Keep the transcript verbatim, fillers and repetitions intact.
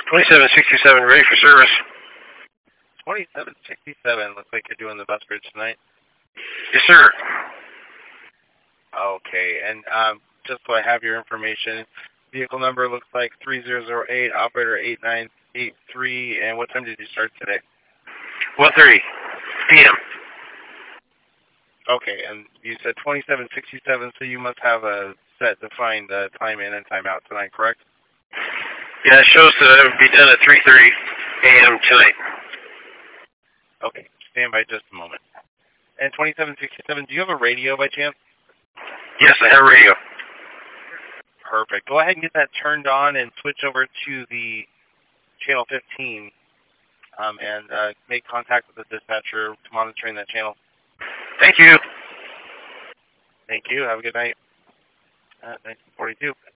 twenty-seven sixty-seven, ready for service. twenty-seven sixty-seven, looks like you're doing the bus bridge tonight. Yes, sir. Okay, and um, just so I have your information, vehicle number looks like three zero zero eight, operator eight nine eight three, and what time did you start today? one thirty p m Okay, and you said twenty-seven sixty-seven, so you must have a set defined uh, time in and time out tonight, correct? Yeah, it shows that it would be done at three thirty a m tonight. Okay, stand by just a moment. And twenty-seven sixty-seven, do you have a radio by chance? Yes, I have radio. Perfect. Go ahead and get that turned on and switch over to the channel fifteen um, and uh, make contact with the dispatcher monitoring that channel. Thank you. Thank you. Have a good night. Uh, nineteen forty-two.